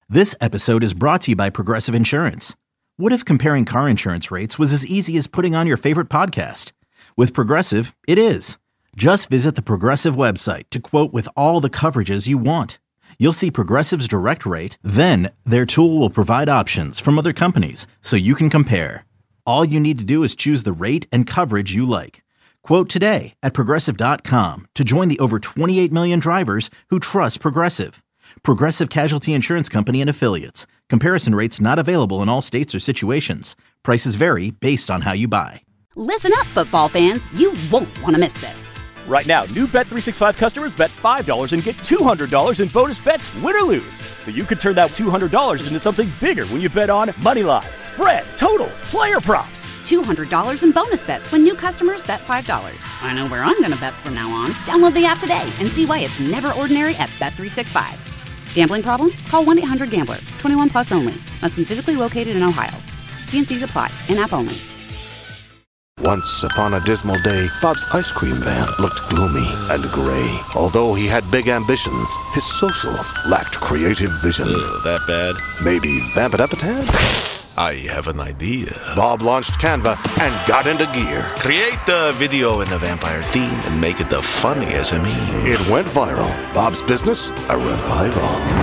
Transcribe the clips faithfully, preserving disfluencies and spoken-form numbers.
This episode is brought to you by Progressive Insurance. What if comparing car insurance rates was as easy as putting on your favorite podcast? With Progressive, it is. Just visit the Progressive website to quote with all the coverages you want. You'll see Progressive's direct rate, then their tool will provide options from other companies so you can compare. All you need to do is choose the rate and coverage you like. Quote today at Progressive dot com to join the over twenty-eight million drivers who trust Progressive. Progressive Casualty Insurance Company and Affiliates. Comparison rates not available in all states or situations. Prices vary based on how you buy. Listen up, football fans. You won't want to miss this. Right now, new Bet three sixty-five customers bet five dollars and get two hundred dollars in bonus bets, win or lose. So you could turn that two hundred dollars into something bigger when you bet on money line, spread, totals, player props. two hundred dollars in bonus bets when new customers bet five dollars. I know where I'm going to bet from now on. Download the app today and see why it's never ordinary at Bet three sixty-five. Gambling problem? Call one eight hundred gambler. twenty-one plus only. Must be physically located in Ohio. T and C's apply. In-app only. Once upon a dismal day, Bob's ice cream van looked gloomy and gray. Although he had big ambitions, his socials lacked creative vision. Uh, that bad? Maybe vamp it up a tad? I have an idea. Bob launched Canva and got into gear. Create the video in the vampire theme and make it the funniest I mean. It went viral. Bob's business, a revival.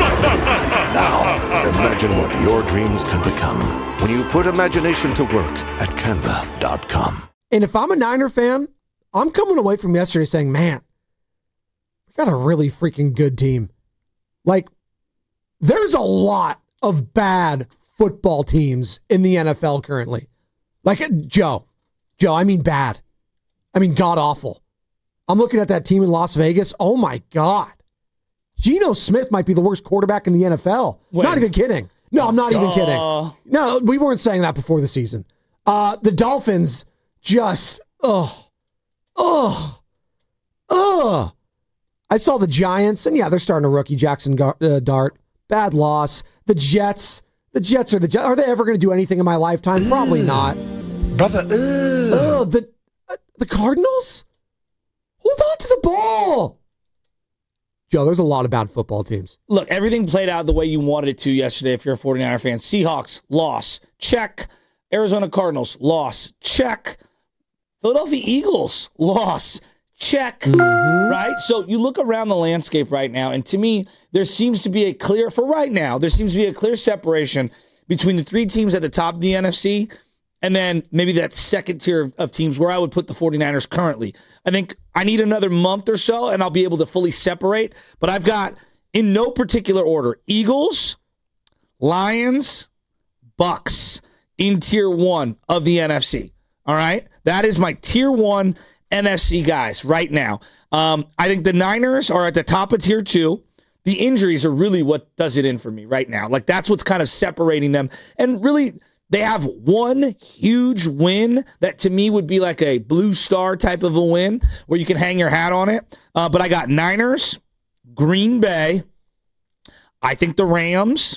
Now, imagine what your dreams can become when you put imagination to work at canva dot com. And if I'm a Niner fan, I'm coming away from yesterday saying, man, we got a really freaking good team. Like, there's a lot of bad football teams in the N F L currently. Like, Joe. Joe, I mean bad. I mean god-awful. I'm looking at that team in Las Vegas. Oh, my God. Geno Smith might be the worst quarterback in the N F L. When? Not even kidding. No, I'm not Duh. even kidding. No, we weren't saying that before the season. Uh, the Dolphins just, ugh, ugh, ugh. I saw the Giants, and yeah, they're starting a rookie, Jackson uh, Dart. Bad loss. The Jets. The Jets are the Jets. Are they ever going to do anything in my lifetime? Probably not. Brother, ugh. Ugh, the, uh, the Cardinals? Hold on to the ball. Joe, there's a lot of bad football teams. Look, everything played out the way you wanted it to yesterday if you're a forty-niner fan. Seahawks, loss. Check. Arizona Cardinals, loss. Check. Philadelphia Eagles, loss. Check. Mm-hmm. Right? So you look around the landscape right now, and to me, there seems to be a clear, for right now, there seems to be a clear separation between the three teams at the top of the N F C and then maybe that second tier of, of teams where I would put the forty-niners currently. I think I need another month or so, and I'll be able to fully separate. But I've got, in no particular order, Eagles, Lions, Bucks in tier one of the N F C. All right? That is my tier one N F C guys right now. Um, I think the Niners are at the top of tier two. The injuries are really what does it in for me right now. Like, that's what's kind of separating them. And really, they have one huge win that to me would be like a blue star type of a win where you can hang your hat on it. Uh, but I got Niners, Green Bay, I think the Rams,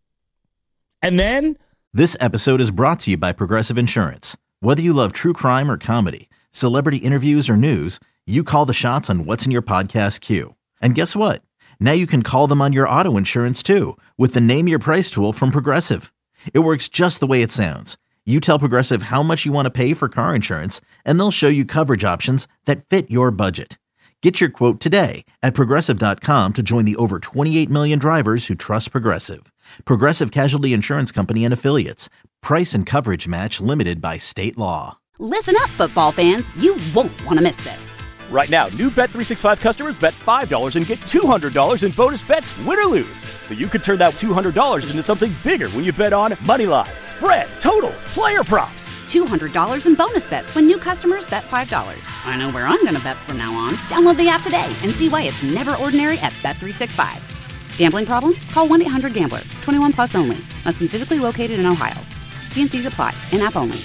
and then... This episode is brought to you by Progressive Insurance. Whether you love true crime or comedy, celebrity interviews or news, you call the shots on what's in your podcast queue. And guess what? Now you can call them on your auto insurance too with the Name Your Price tool from Progressive. It works just the way it sounds. You tell Progressive how much you want to pay for car insurance, and they'll show you coverage options that fit your budget. Get your quote today at Progressive dot com to join the over twenty-eight million drivers who trust Progressive. Progressive Casualty Insurance Company and Affiliates. Price and coverage match limited by state law. Listen up, football fans. You won't want to miss this. Right now, new Bet three sixty-five customers bet five dollars and get two hundred dollars in bonus bets, win or lose. So you could turn that two hundred dollars into something bigger when you bet on money line, spread, totals, player props. two hundred dollars in bonus bets when new customers bet five dollars. I know where I'm going to bet from now on. Download the app today and see why it's never ordinary at Bet three sixty-five. Gambling problem? Call one eight hundred gambler. twenty-one plus only. Must be physically located in Ohio. T and C's apply. In-app only.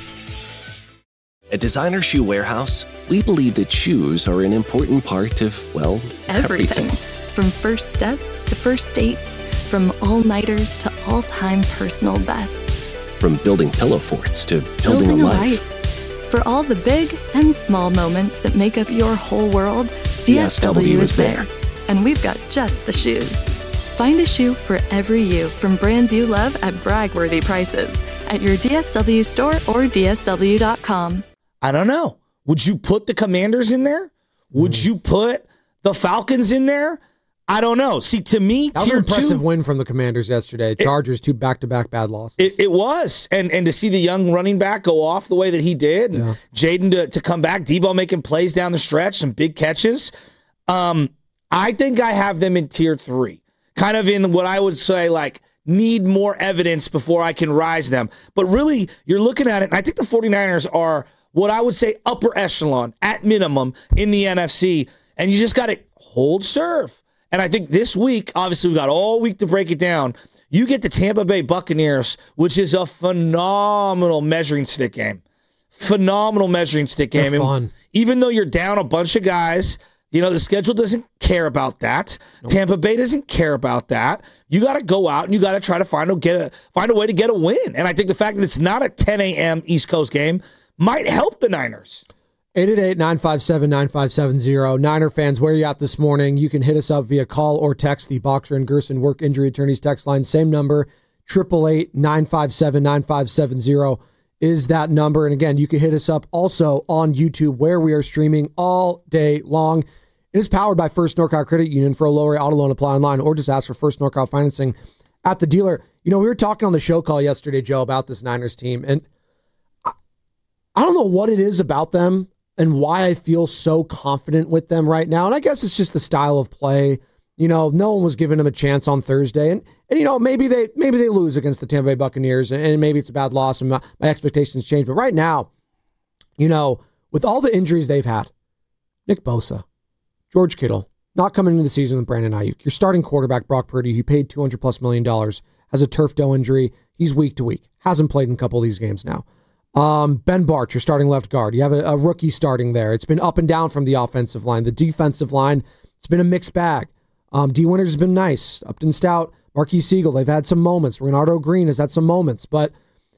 At Designer Shoe Warehouse, we believe that shoes are an important part of, well, everything. everything. From first steps to first dates, from all-nighters to all-time personal bests. From building pillow forts to building, building a, a life. life. For all the big and small moments that make up your whole world, D S W, D S W is there. And we've got just the shoes. Find a shoe for every you from brands you love at brag-worthy prices at your D S W store or D S W dot com. I don't know. Would you put the Commanders in there? Would mm. you put the Falcons in there? I don't know. See, to me, that was tier an impressive two, win from the Commanders yesterday. Chargers, it, two back-to-back bad losses. It, it was. And and to see the young running back go off the way that he did, and yeah. Jaden to, to come back, Debo making plays down the stretch, some big catches. Um, I think I have them in tier three. Kind of in what I would say, like, need more evidence before I can rise them. But really, you're looking at it, and I think the 49ers are what I would say upper echelon, at minimum, in the N F C. And you just got to hold serve. And I think this week, obviously, we've got all week to break it down. You get the Tampa Bay Buccaneers, which is a phenomenal measuring stick game. Phenomenal measuring stick game. They're fun. Even though you're down a bunch of guys, you know, the schedule doesn't care about that. Nope. Tampa Bay doesn't care about that. You got to go out and you got to try to find a, get a, find a way to get a win. And I think the fact that it's not a ten a.m. East Coast game might help the Niners. eight eight eight, nine five seven, nine five seven zero. Niner fans, where are you at this morning? You can hit us up via call or text the Boxer and Gerson Work Injury Attorneys text line. Same number, eight eight eight, nine five seven, nine five seven zero is that number. And again, you can hit us up also on YouTube, where we are streaming all day long. It is powered by First NorCal Credit Union. For a lower rate auto loan, apply online or just ask for First NorCal financing at the dealer. You know, we were talking on the show call yesterday, Joe, about this Niners team, and I, I don't know what it is about them and why I feel so confident with them right now. And I guess it's just the style of play. You know, no one was giving them a chance on Thursday. And, and you know, maybe they maybe they lose against the Tampa Bay Buccaneers, and, and maybe it's a bad loss, and my, my expectations change. But right now, you know, with all the injuries they've had, Nick Bosa, George Kittle, not coming into the season with Brandon Ayuk. Your starting quarterback, Brock Purdy, he paid two hundred plus million dollars, has a turf toe injury. He's week to week. Hasn't played in a couple of these games now. Um, Ben Bart, your starting left guard. You have a, a rookie starting there. It's been up and down from the offensive line. The defensive line, it's been a mixed bag. Um, D. Winters has been nice. Upton Stout, Marquise Siegel, they've had some moments. Renardo Green has had some moments. But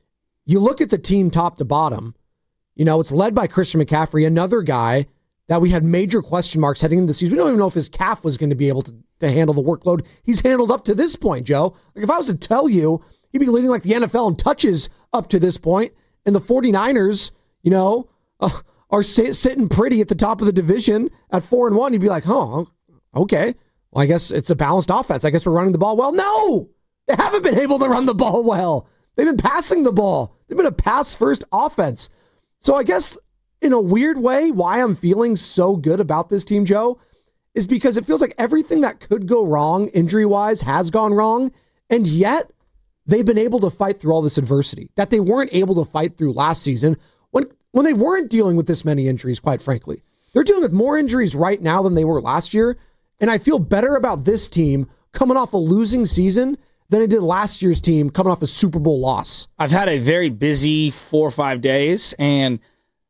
you look at the team top to bottom, you know, it's led by Christian McCaffrey, another guy that we had major question marks heading into the season. We don't even know if his calf was going to be able to, to handle the workload he's handled up to this point, Joe. Like, if I was to tell you, he'd be leading like the N F L in touches up to this point, and the 49ers, you know, uh, are st- sitting pretty at the top of the division at four and one. You'd be like, oh, okay. Well, I guess it's a balanced offense. I guess we're running the ball well. No, they haven't been able to run the ball well. They've been passing the ball. They've been a pass-first offense. So I guess, in a weird way, why I'm feeling so good about this team, Joe, is because it feels like everything that could go wrong injury-wise has gone wrong, and yet they've been able to fight through all this adversity that they weren't able to fight through last season when, when they weren't dealing with this many injuries, quite frankly. They're dealing with more injuries right now than they were last year, and I feel better about this team coming off a losing season than I did last year's team coming off a Super Bowl loss. I've had a very busy four or five days, and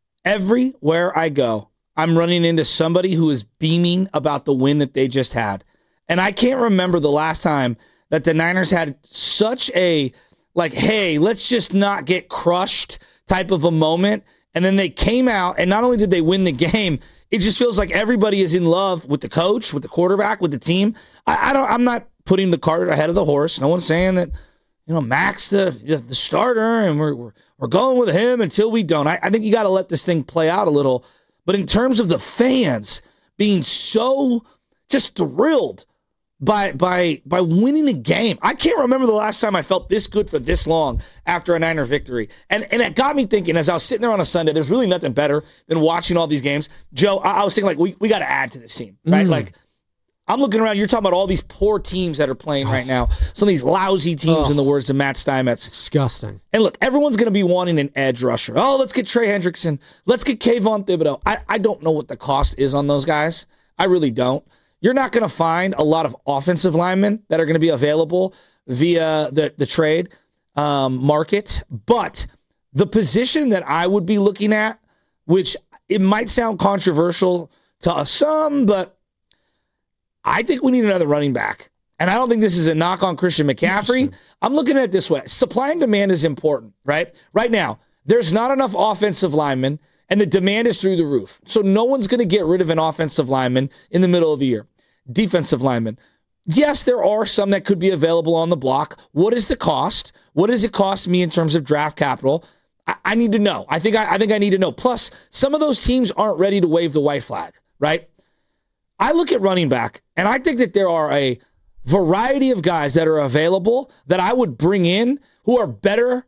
everywhere I go, I'm running into somebody who is beaming about the win that they just had. And I can't remember the last time that the Niners had such a, like, hey, let's just not get crushed type of a moment. And then they came out, and not only did they win the game, it just feels like everybody is in love with the coach, with the quarterback, with the team. I, I don't, I'm not putting the cart ahead of the horse. No one's saying that, you know, Max the the starter, and we're we're, we're going with him until we don't. I, I think you got to let this thing play out a little. But in terms of the fans being so just thrilled by by by winning a game, I can't remember the last time I felt this good for this long after a Niner victory. And and it got me thinking, as I was sitting there on a Sunday, there's really nothing better than watching all these games. Joe, I, I was thinking, like, we, we got to add to this team, right? Mm. Like, I'm looking around. You're talking about all these poor teams that are playing right now. Some of these lousy teams, oh, in the words of Matt Steinmetz. Disgusting. And look, everyone's going to be wanting an edge rusher. Oh, let's get Trey Hendrickson. Let's get Kayvon Thibodeau. I, I don't know what the cost is on those guys. I really don't. You're not going to find a lot of offensive linemen that are going to be available via the, the trade um, market. But the position that I would be looking at, which it might sound controversial to some, but I think we need another running back. And I don't think this is a knock on Christian McCaffrey. I'm looking at it this way. Supply and demand is important, right? Right now, there's not enough offensive linemen, and the demand is through the roof. So no one's going to get rid of an offensive lineman in the middle of the year. Defensive lineman. yes, there are some that could be available on the block. What is the cost? What does it cost me in terms of draft capital? I, I need to know. I think I, I think I need to know. Plus, some of those teams aren't ready to wave the white flag, right? I look at running back, and I think that there are a variety of guys that are available that I would bring in who are better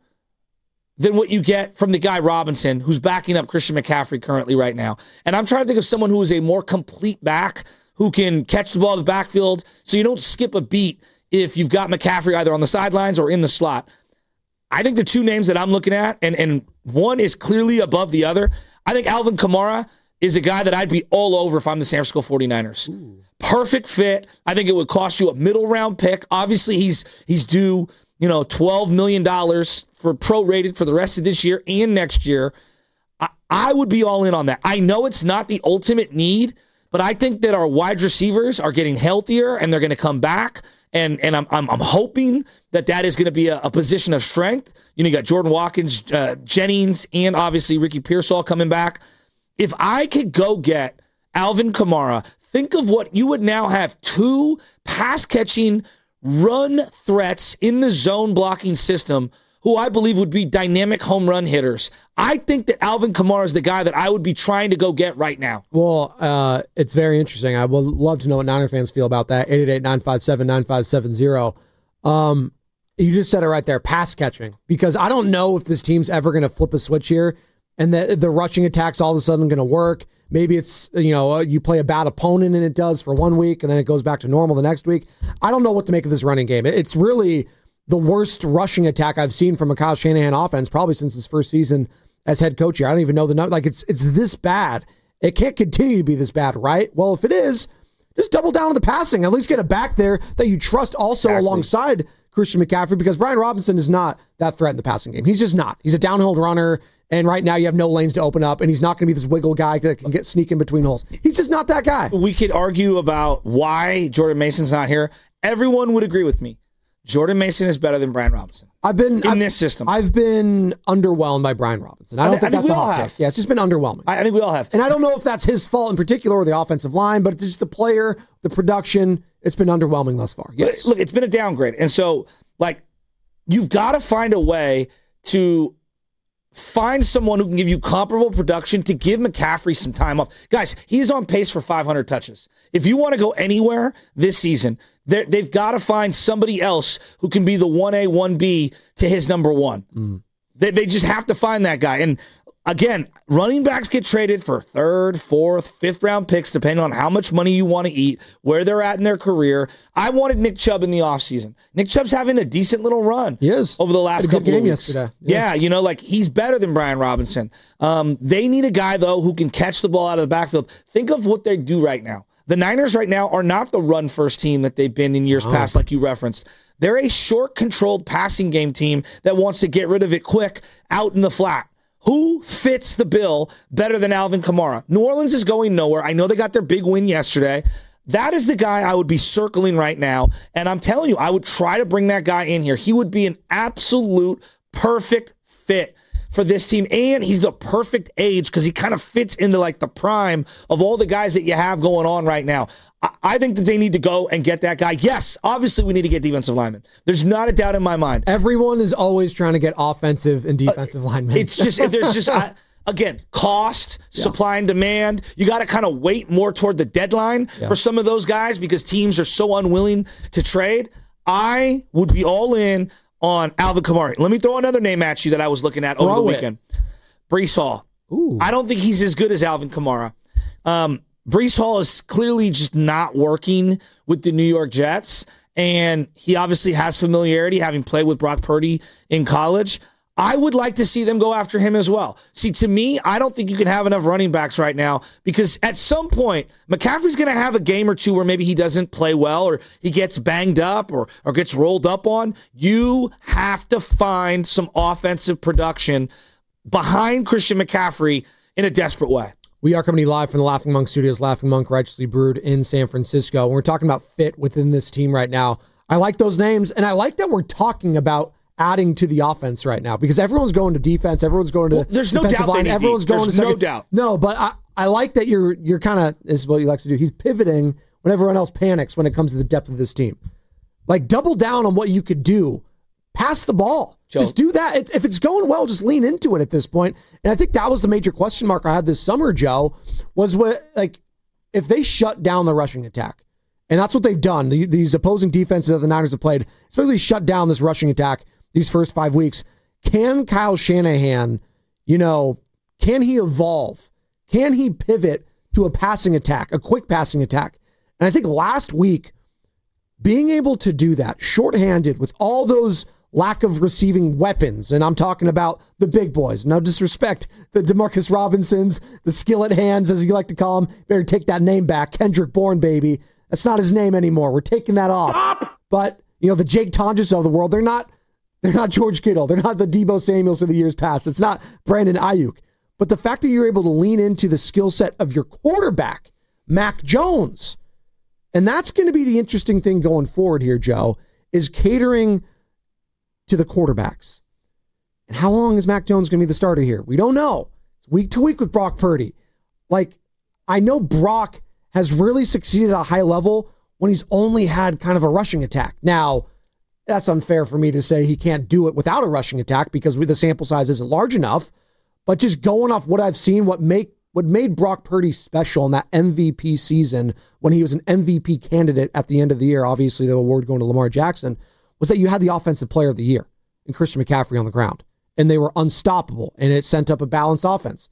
than what you get from the guy Robinson, who's backing up Christian McCaffrey currently right now. And I'm trying to think of someone who is a more complete back who can catch the ball in the backfield so you don't skip a beat if you've got McCaffrey either on the sidelines or in the slot. I think the two names that I'm looking at, and, and one is clearly above the other, I think Alvin Kamara is a guy that I'd be all over if I'm the San Francisco forty-niners. Ooh. Perfect fit. I think it would cost you a middle round pick. Obviously, he's he's due, you know, twelve million dollars for prorated for the rest of this year and next year. I, I would be all in on that. I know it's not the ultimate need, but I think that our wide receivers are getting healthier and they're going to come back. And and I'm I'm, I'm hoping that that is going to be a, a position of strength. You know, you got Jordan Watkins, uh, Jennings, and obviously Ricky Pearsall coming back. If I could go get Alvin Kamara, think of what you would now have two pass-catching run threats in the zone blocking system who I believe would be dynamic home run hitters. I think that Alvin Kamara is the guy that I would be trying to go get right now. Well, uh, it's very interesting. I would love to know what Niner fans feel about that. eight eight eight, nine five seven, nine five seven zero. Um, you just said it right there, pass catching. Because I don't know if this team's ever going to flip a switch here and the, the rushing attack's all of a sudden going to work. Maybe it's, you know, you play a bad opponent and it does for one week and then it goes back to normal the next week. I don't know what to make of this running game. It's really the worst rushing attack I've seen from a Kyle Shanahan offense probably since his first season as head coach here. I don't even know the number. Like, it's it's this bad. It can't continue to be this bad, right? Well, if it is, just double down on the passing. At least get a back there that you trust also exactly. alongside Christian McCaffrey, because Brian Robinson is not that threat in the passing game. He's just not. He's a downhill runner, and right now you have no lanes to open up, and he's not going to be this wiggle guy that can get sneak in between holes. He's just not that guy. We could argue about why Jordan Mason's not here. Everyone would agree with me. Jordan Mason is better than Brian Robinson. I've been in I've, this system. I've been underwhelmed by Brian Robinson. I don't I think, think that's a hot take. Yeah, it's just been underwhelming. I, I think we all have. And I don't know if that's his fault in particular or the offensive line, but just the player, the production, it's been underwhelming thus far. Yes. Look, it's been a downgrade. And so, like, you've got to find a way to find someone who can give you comparable production to give McCaffrey some time off. Guys, he's on pace for five hundred touches. If you want to go anywhere this season, they've got to find somebody else who can be the one A, one B to his number one. Mm. They, they just have to find that guy. And again, running backs get traded for third, fourth, fifth round picks, depending on how much money you want to eat, where they're at in their career. I wanted Nick Chubb in the offseason. Nick Chubb's having a decent little run he is. over the last couple game of weeks. Yesterday. Yeah. yeah, you know, like he's better than Brian Robinson. Um, they need a guy, though, who can catch the ball out of the backfield. Think of what they do right now. The Niners right now are not the run-first team that they've been in years oh. past, like you referenced. They're a short, controlled passing game team that wants to get rid of it quick out in the flat. Who fits the bill better than Alvin Kamara? New Orleans is going nowhere. I know they got their big win yesterday. That is the guy I would be circling right now. And I'm telling you, I would try to bring that guy in here. He would be an absolute perfect fit for this team, and he's the perfect age because he kind of fits into like the prime of all the guys that you have going on right now. I, I think that they need to go and get that guy. Yes, obviously we need to get defensive linemen. There's not a doubt in my mind. Everyone is always trying to get offensive and defensive uh, linemen. It's just, there's just, I, again, cost, yeah. supply and demand. You got to kind of wait more toward the deadline yeah. for some of those guys because teams are so unwilling to trade. I would be all in on Alvin Kamara. Let me throw another name at you that I was looking at over throw the weekend. It. Breece Hall. Ooh. I don't think he's as good as Alvin Kamara. Um, Breece Hall is clearly just not working with the New York Jets, and he obviously has familiarity having played with Brock Purdy in college. I would like to see them go after him as well. See, to me, I don't think you can have enough running backs right now because at some point, McCaffrey's going to have a game or two where maybe he doesn't play well or he gets banged up or, or gets rolled up on. You have to find some offensive production behind Christian McCaffrey in a desperate way. We are coming to you live from the Laughing Monk Studios, Laughing Monk Righteously Brewed in San Francisco. And we're talking about fit within this team right now. I like those names, and I like that we're talking about adding to the offense right now because everyone's going to defense, everyone's going to well, there's no defensive doubt line, everyone's going there's to no second. doubt. No, but I, I like that you're you're kind of, this is what you like to do. He's pivoting when everyone else panics when it comes to the depth of this team. Like, double down on what you could do. Pass the ball. Joe. Just do that. If it's going well, just lean into it at this point. And I think that was the major question mark I had this summer, Joe, was what, like, if they shut down the rushing attack. And that's what they've done. The, these opposing defenses that the Niners have played, especially shut down this rushing attack these first five weeks. Can Kyle Shanahan, you know, can he evolve? Can he pivot to a passing attack, a quick passing attack? And I think last week, being able to do that, shorthanded with all those lack of receiving weapons, and I'm talking about the big boys. No disrespect, the Demarcus Robinsons, the skillet hands, as you like to call them. Better take that name back. Kendrick Bourne, baby. That's not his name anymore. We're taking that off. Stop. But, you know, the Jake Tonjes of the world, they're not they're not George Kittle. They're not the Deebo Samuels of the years past. It's not Brandon Ayuk. But the fact that you're able to lean into the skill set of your quarterback, Mac Jones, and that's going to be the interesting thing going forward here, Joe, is catering to the quarterbacks. And how long is Mac Jones going to be the starter here? We don't know. It's week to week with Brock Purdy. Like, I know Brock has really succeeded at a high level when he's only had kind of a rushing attack. Now, that's unfair for me to say he can't do it without a rushing attack because the sample size isn't large enough. But just going off what I've seen, what make what made Brock Purdy special in that M V P season when he was an M V P candidate at the end of the year, obviously the award going to Lamar Jackson, was that you had the offensive player of the year in Christian McCaffrey on the ground. And they were unstoppable, and it sent up a balanced offense.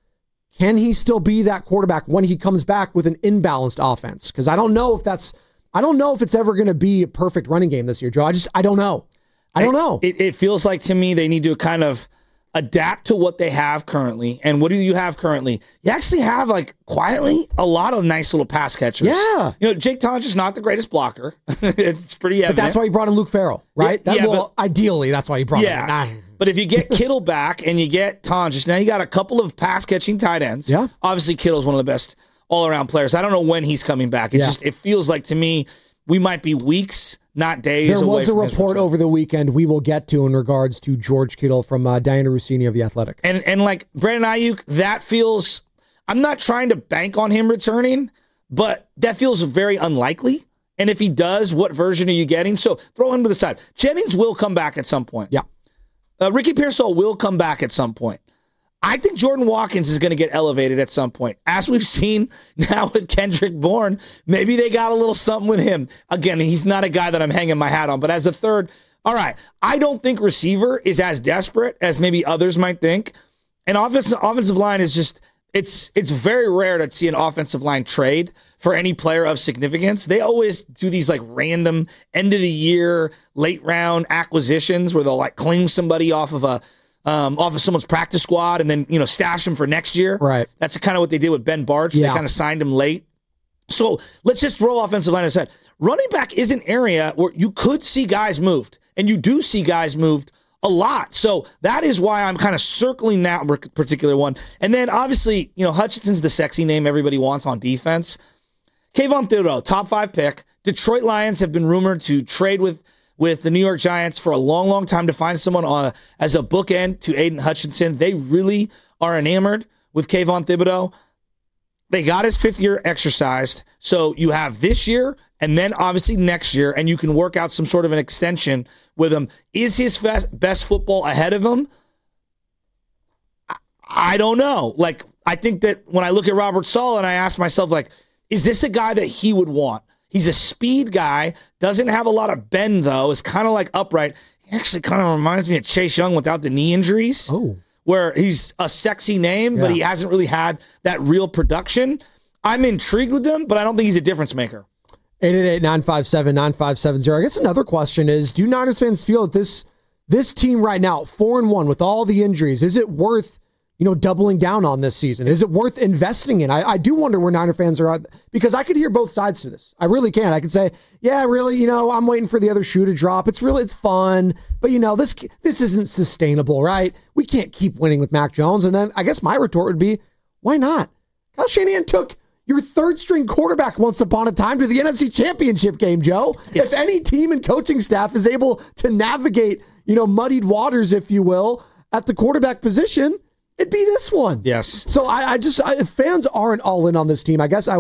Can he still be that quarterback when he comes back with an imbalanced offense? Because I don't know if that's, I don't know if it's ever going to be a perfect running game this year, Joe. I just, I don't know. I don't know. It, it feels like to me they need to kind of adapt to what they have currently. And what do you have currently? You actually have, like, quietly, a lot of nice little pass catchers. Yeah. You know, Jake Tonjes is not the greatest blocker. It's pretty evident. But that's why you brought in Luke Farrell, right? Yeah, that, yeah, well, but, ideally, that's why you brought yeah. him in. But if you get Kittle back and you get Tonjes, now you got a couple of pass-catching tight ends. Yeah. Obviously, Kittle's one of the best all-around players. I don't know when he's coming back. It yeah. just it feels like, to me, we might be weeks, not days There away was a from his report return. over the weekend we will get to in regards to George Kittle from uh, Diana Rossini of The Athletic. And, and like, Brandon Ayuk, that feels... I'm not trying to bank on him returning, but that feels very unlikely. And if he does, what version are you getting? So throw him to the side. Jennings will come back at some point. Yeah. Uh, Ricky Pearsall will come back at some point. I think Jordan Watkins is going to get elevated at some point. As we've seen now with Kendrick Bourne, maybe they got a little something with him. Again, he's not a guy that I'm hanging my hat on, but as a third, all right, I don't think receiver is as desperate as maybe others might think. And offensive, offensive line is just, it's it's very rare to see an offensive line trade for any player of significance. They always do these like random end of the year, late round acquisitions where they'll like claim somebody off of a um, off of someone's practice squad and then, you know, stash them for next year. Right. That's kind of what they did with Ben Bartch. Yeah. They kind of signed him late. So let's just throw offensive line aside. Running back is an area where you could see guys moved, and you do see guys moved a lot. So that is why I'm kind of circling that particular one. And then obviously, you know, Hutchinson's the sexy name everybody wants on defense. Kayvon Thibodeaux, top five pick. Detroit Lions have been rumored to trade with, with the New York Giants for a long, long time to find someone on, as a bookend to Aiden Hutchinson. They really are enamored with Kayvon Thibodeaux. They got his fifth year exercised. So you have this year and then obviously next year, and you can work out some sort of an extension with him. Is his best football ahead of him? I don't know. Like, I think that when I look at Robert Saleh and I ask myself, like, is this a guy that he would want? He's a speed guy, doesn't have a lot of bend, though, is kind of like upright. He actually kind of reminds me of Chase Young without the knee injuries. Oh. Where he's a sexy name, yeah. but he hasn't really had that real production. I'm intrigued with him, but I don't think he's a difference maker. eight eight eight, nine five seven, nine five seven zero. I guess another question is, do Niners fans feel that this this team right now, four and one with all the injuries, is it worth, you know, doubling down on this season? Is it worth investing in? I, I do wonder where Niner fans are at, because I could hear both sides to this. I really can. I could say, yeah, really, you know, I'm waiting for the other shoe to drop. It's really, it's fun, but you know, this this isn't sustainable, right? We can't keep winning with Mac Jones. And then I guess my retort would be, why not? Kyle Shanahan took your third string quarterback once upon a time to the N F C Championship game, Joe. Yes. If any team and coaching staff is able to navigate, you know, muddied waters, if you will, at the quarterback position, it'd be this one. Yes. So I, I just, I, if fans aren't all in on this team, I guess I would ask,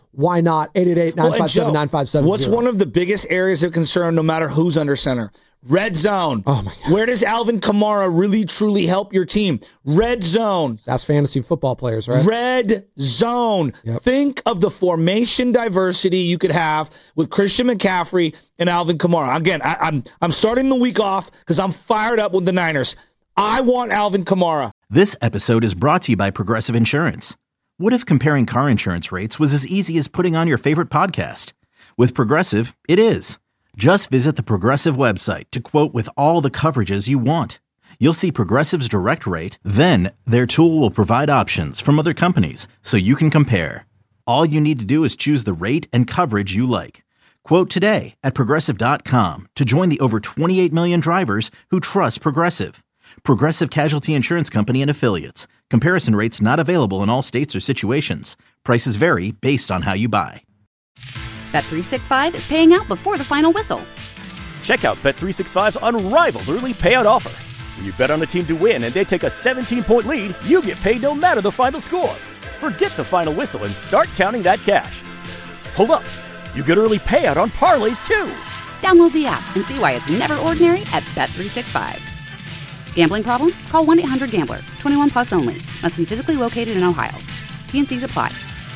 Why not? eight eight eight, nine five seven, nine five seven zero. What's one of the biggest areas of concern no matter who's under center? Red zone. Oh, my God. Where does Alvin Kamara really, truly help your team? Red zone. That's fantasy football players, right? Red zone. Yep. Think of the formation diversity you could have with Christian McCaffrey and Alvin Kamara. Again, I, I'm I'm starting the week off because I'm fired up with the Niners. I want Alvin Kamara. This episode is brought to you by Progressive Insurance. What if comparing car insurance rates was as easy as putting on your favorite podcast? With Progressive, it is. Just visit the Progressive website to quote with all the coverages you want. You'll see Progressive's direct rate, then their tool will provide options from other companies so you can compare. All you need to do is choose the rate and coverage you like. Quote today at Progressive dot com to join the over twenty-eight million drivers who trust Progressive. Progressive Casualty Insurance Company and Affiliates. Comparison rates not available in all states or situations. Prices vary based on how you buy. Bet three sixty-five is paying out before the final whistle. Check out Bet three sixty-five's unrivaled early payout offer. When you bet on a team to win and they take a seventeen-point lead, you get paid no matter the final score. Forget the final whistle and start counting that cash. Hold up. You get early payout on parlays, too. Download the app and see why it's never ordinary at Bet three sixty-five. Gambling problem? Call one eight hundred gambler. twenty-one plus only. Must be physically located in Ohio. T N Cs apply.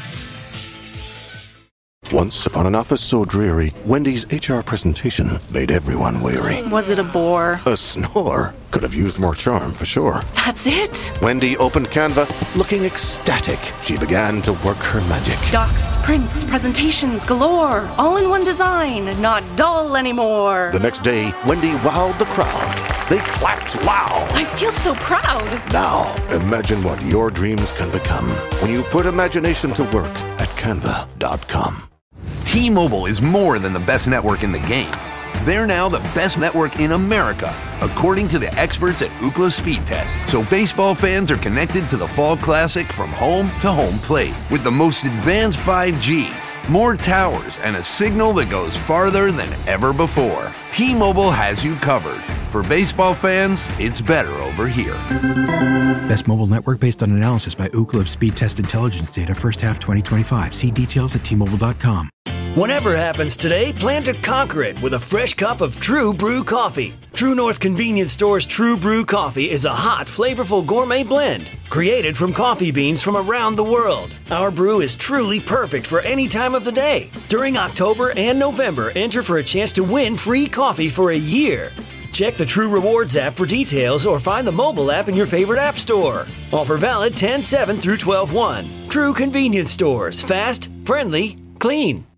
Once upon an office so dreary, Wendy's H R presentation made everyone weary. Was it a bore? A snore? Could have used more charm for sure. That's it? Wendy opened Canva, looking ecstatic. She began to work her magic. Docs, prints, presentations galore. All in one design, not dull anymore. The next day, Wendy wowed the crowd. They clapped loud. I feel so proud. Now, imagine what your dreams can become when you put imagination to work at canva dot com. T-Mobile is more than the best network in the game. They're now the best network in America, according to the experts at Ookla Speed Test. So baseball fans are connected to the Fall Classic from home to home plate with the most advanced five G, more towers, and a signal that goes farther than ever before. T-Mobile has you covered. For baseball fans, it's better over here. Best mobile network based on analysis by Ookla of Speed Test Intelligence data first half twenty twenty-five. See details at T Mobile dot com. Whatever happens today, plan to conquer it with a fresh cup of True Brew coffee. True North Convenience Store's True Brew coffee is a hot, flavorful gourmet blend created from coffee beans from around the world. Our brew is truly perfect for any time of the day. During October and November, enter for a chance to win free coffee for a year. Check the True Rewards app for details or find the mobile app in your favorite app store. Offer valid ten seven through twelve one. True Convenience Stores. Fast, friendly, clean.